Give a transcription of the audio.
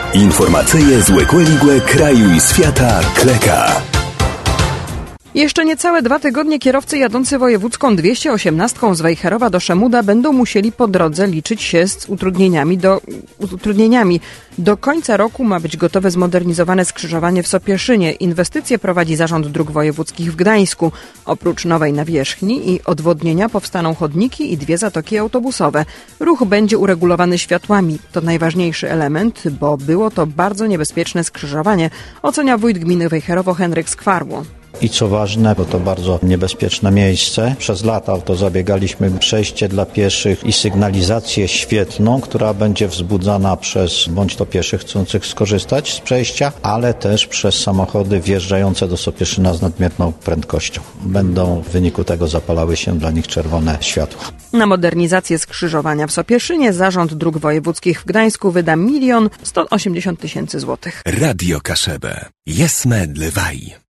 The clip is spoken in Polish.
Informacyje z Łekłe kraju i świata Kleka. Jeszcze niecałe 2 tygodnie kierowcy jadący wojewódzką 218 z Wejherowa do Szemuda będą musieli po drodze liczyć się z utrudnieniami. Do końca roku ma być gotowe zmodernizowane skrzyżowanie w Sopieszynie. Inwestycje prowadzi Zarząd Dróg Wojewódzkich w Gdańsku. Oprócz nowej nawierzchni i odwodnienia powstaną chodniki i 2 zatoki autobusowe. Ruch będzie uregulowany światłami. To najważniejszy element, bo było to bardzo niebezpieczne skrzyżowanie, ocenia wójt gminy Wejherowo Henryk Skwarło. I co ważne, bo to bardzo niebezpieczne miejsce. Przez lata o to zabiegaliśmy, przejście dla pieszych i sygnalizację świetlną, która będzie wzbudzana przez bądź to pieszych chcących skorzystać z przejścia, ale też przez samochody wjeżdżające do Sopieszyna z nadmierną prędkością. Będą w wyniku tego zapalały się dla nich czerwone światła. Na modernizację skrzyżowania w Sopieszynie Zarząd Dróg Wojewódzkich w Gdańsku wyda 1 180 000 złotych. Radio Kaszebę. Jesme dlewaj.